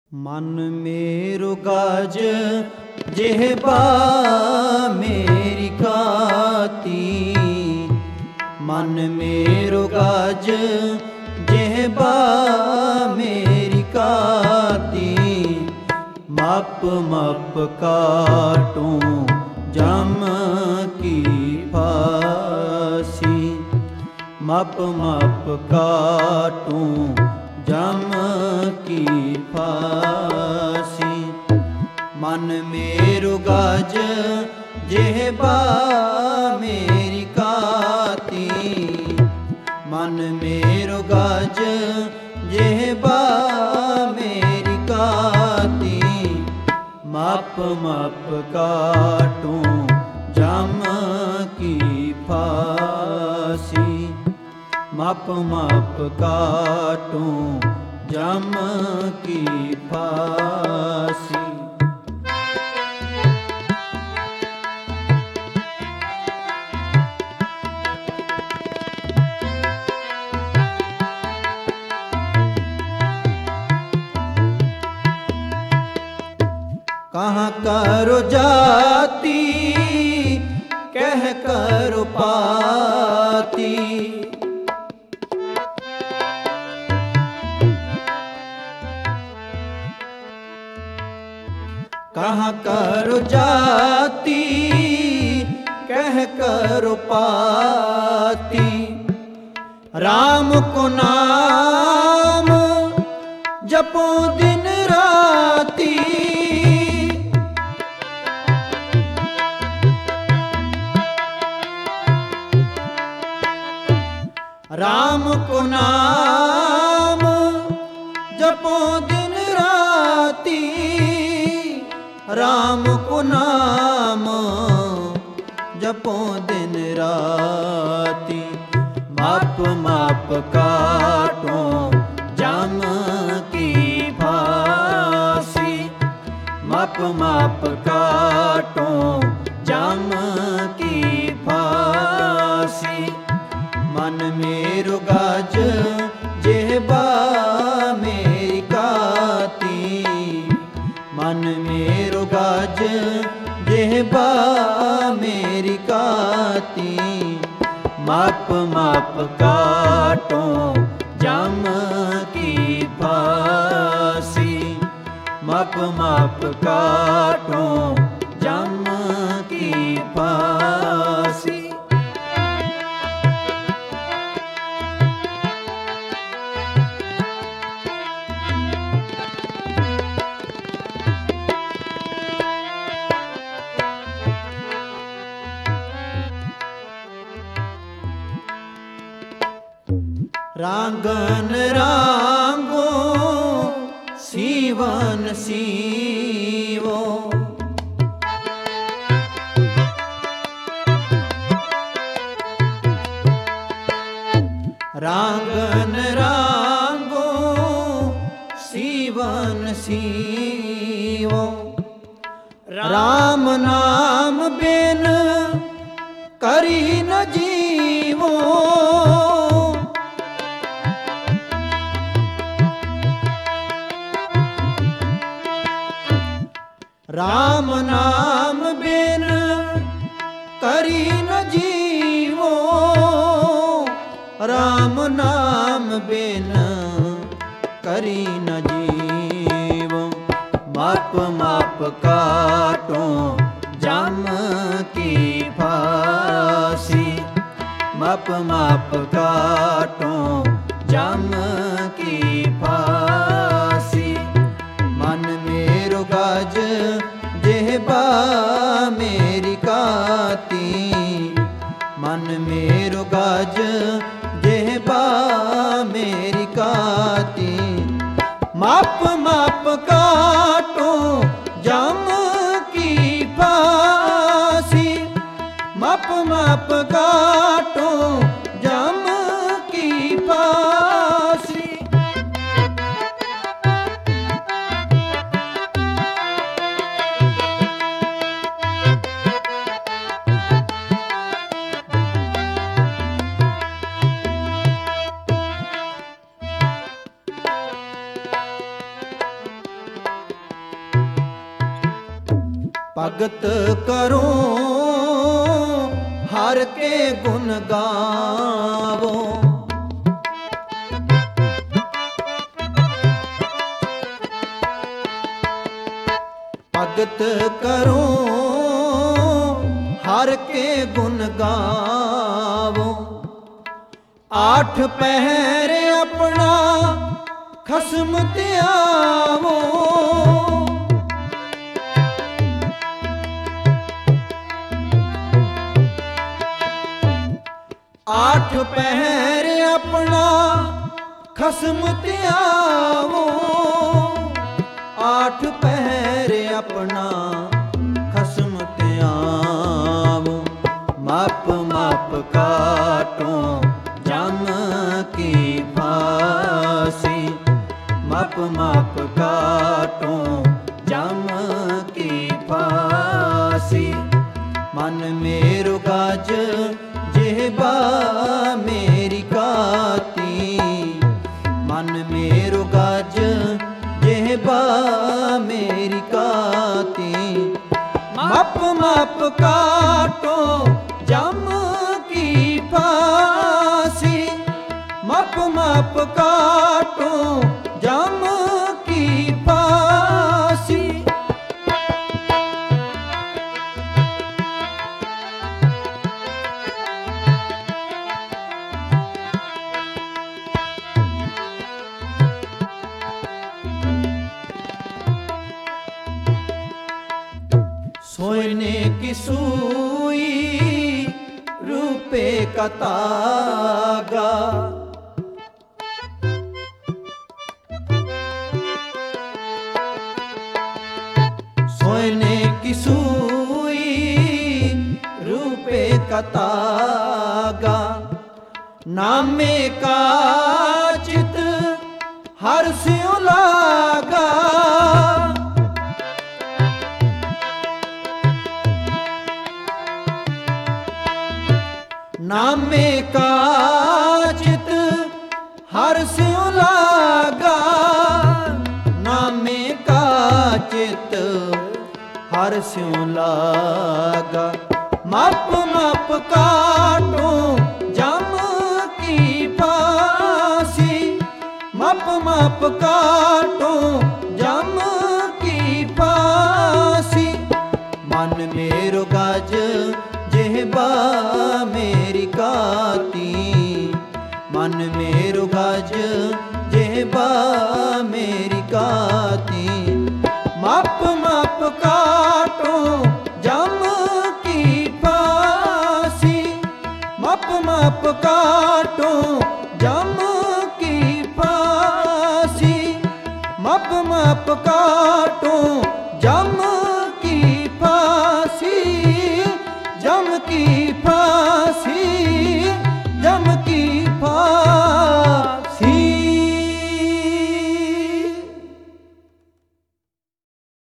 मन मेरो गाज जेहबा मेरी खाती, मन मेरो गाज जेहबा मेरी खाती। मप मप काटूं जम की फांसी, मप मप काटूं जम की फांसी। मन मेरो गाज जेहबा मेरी खाती, मन मेरो गाज जेहबा मेरी खाती। मप मप काटूं जम की फांसी, मप मप काटूं जम की फांसी। कहाँ करो जाती कह करो पाती, कहाँ करो जाती कह करो पाती। राम को नाम जपो दिन राती, राम को नाम जपो दिन राती, राम को नाम जपो दिन राती। मप मप काटूं जम की फांसी, मप मप काटूं जम की फांसी। मन मेरो गाज जेहबा मेरी खाती, मन मेरो गाज जेहबा मेरी खाती। मप मप काटूं जम की फांसी, मप मप काटूं जम की फांसी। रांगन रांगो सीवन सीवो, रांगन रांगो सीवन सीवो। राम नाम बिन करी न जीवो, राम नाम बिन करी न जीवो, राम नाम बिन करी न जीवो। मप मप काटूं जम की फांसी, मप मप काटूं जम की फांसी। मन मेरो गाज जेहबा मेरी खाती, मन मेरो गाज जेहबा मेरी खाती। मप मप काटूं जम की फांसी, मप मप काटूं जम की फांसी। ਭਗਤ ਕਰੋ ਹਰ ਕੇ ਗੁਣ ਗਾਵੋ। ਭਗਤ ਕਰੋ ਹਰ ਕੇ ਗੁਣ ਗਾਵੋ। ਆਠ ਪਹਿਰ ਆਪਣਾ ਖਸਮ ਧਿਆਵੋ। ਆਠ ਪਹਿਰ ਆਪਣਾ ਖਸਮ ਧਿਆਵੋ। ਆਠ ਪਹਿਰ ਆਪਣਾ ਖਸਮ ਧਿਆਵੋ। ਮਾਪ ਮਾਪ ਕਾਟੋ ਜਮ ਕੀ ਫਾਸੀ। ਮਾਪ ਮਾਪ ਕਾਟੋ ਜਮ ਕੀ ਫਾਸੀ। ਮਨ ਮੇਰੁ ਗਜ ਜਿਹਬਾ ਮੇਰੀ ਕਾਤੀ। ਮਨ ਮੇਰੁ ਗਜ ਜਿਹਬਾ ਮੇਰੀ ਕਾਤੀ। ਮਪ ਮਪ ਕਾਟੋ ਜਮ ਕੀ ਫਾਸੀ। ਮਪ ਮਪ ਕਾਟੋ ਜਮ ਕੀ ਫਾਸੀ। सोयने की सुई रूपे का तागा। सोयने की सुई रूपे का तागा। नामे का चित हर स्यों लागा। नामे का चित हर स्यों लागा। नामे का चित हर स्यों लागा। मप मप काटो जम की फांसी। मप मप काटो जम की फांसी। मन मेरो गज ਜਿਹਬਾ ਮੇਰੀ ਕਾਤੀ। ਮਨ ਮੇਰੁ ਗਜ ਜਿਹਬਾ ਮੇਰੀ ਕਾਤੀ। ਮਪ ਮਪ ਕਾਟੋ ਜਮ ਕੀ ਫਾਸੀ। ਮਪ ਮਪ ਕਾਟੋ ਜਮ ਕੀ ਫਾਸੀ। ਮਪ ਮਪ ਕਾਟੋ ਜਮ